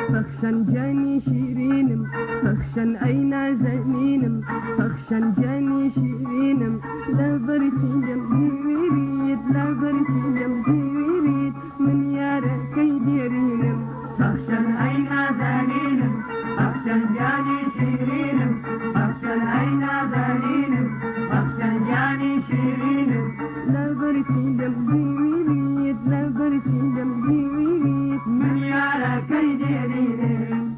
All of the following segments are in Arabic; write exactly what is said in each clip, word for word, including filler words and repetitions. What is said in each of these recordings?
بخشن جاني شيرينم بخشن أين زنينم بخشن جاني شيرينم لا برتي جنبي ويريد لا برتي جنبي ويريد من يارا كيديرينم بخشن أين زنينم بخشن جاني شيرينم بخشن أين زنينم بخشن جاني شيرينم لا برتي جنبي ويريد لا برتي جنبي ويريد من يارا كيديرينم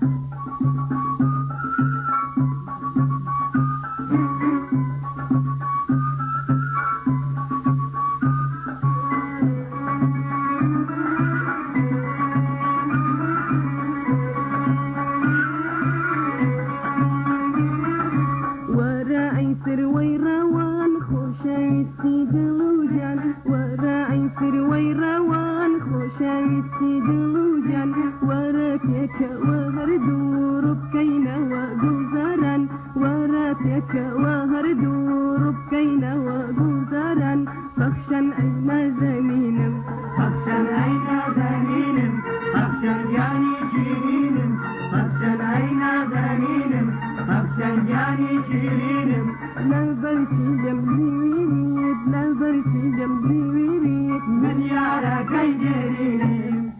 سروي روان خوشاويستي دلوجان وراعي سروي روان خوشاويستي دلوجان وراتيك وهر دور بكينا وجوزران وراتيك وهر دور بكينا وجوزران بخشن أين زمينم بخشن أين زمينم بخشن جاني شيرينم بخشن أين زمينم بخشن جاني شيرينم لا برتي جنبي ويريد لا برتي جنبي ويريد من يارا كيديرينم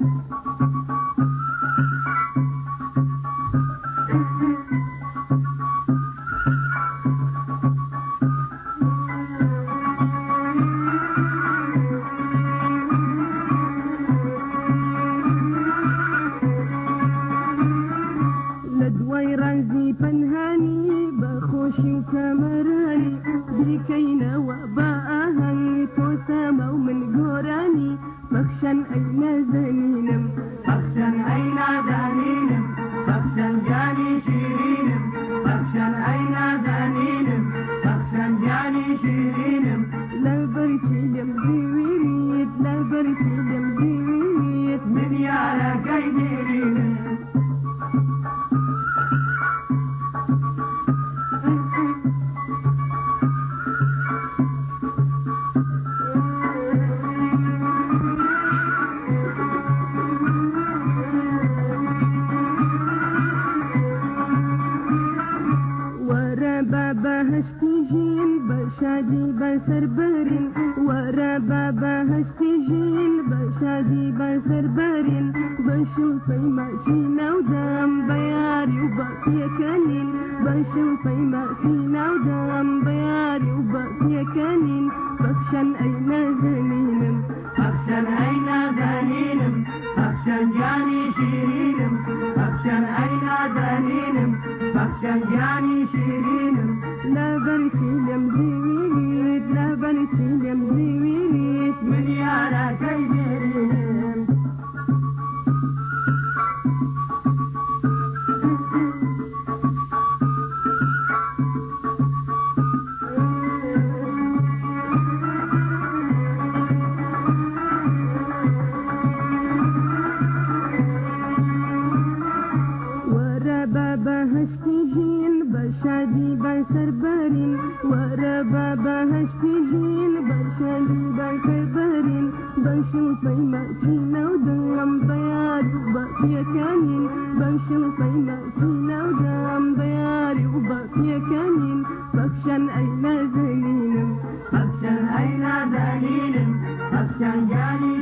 لدوي رازي فنهاني بخوشي وكمراني بكينا وباهني توسامة ومن قراني بخشن أين زنينم بخشن أين زنينم بخشن جاني شيرينم بخشن أين زنينم بخشن جاني شيرينم لا برتي جنبي ويريد لا برتي جنبي ويريد من يارا كيديرينم بابا هشتيجين بشادي بسربرين ورا بابا هشتيجين بشادي بسربرين بشوفي ماشينا ودام بياري وباقي كانين بشوفي ماشينا ودام بياري وباقي كانين بخشن أين زنينم بخشن أين زنينم بخشن جاني شيرينم بخشن أين زنينم بخشن جاني شيرينم لا برتي جنبي ويريد لا برتي جنبي ويريد من يارا كيديرينم بابا هشتيجين بشادي بسربرين ورا بابا هشتيجين بشادي بسربرين بشوفي ماشينا ودام بياري وباقي كانين بشوفي ماشينا ودام بياري وباقي كانين بخشن أين زنينم بخشن أين زنينم بخشن جاني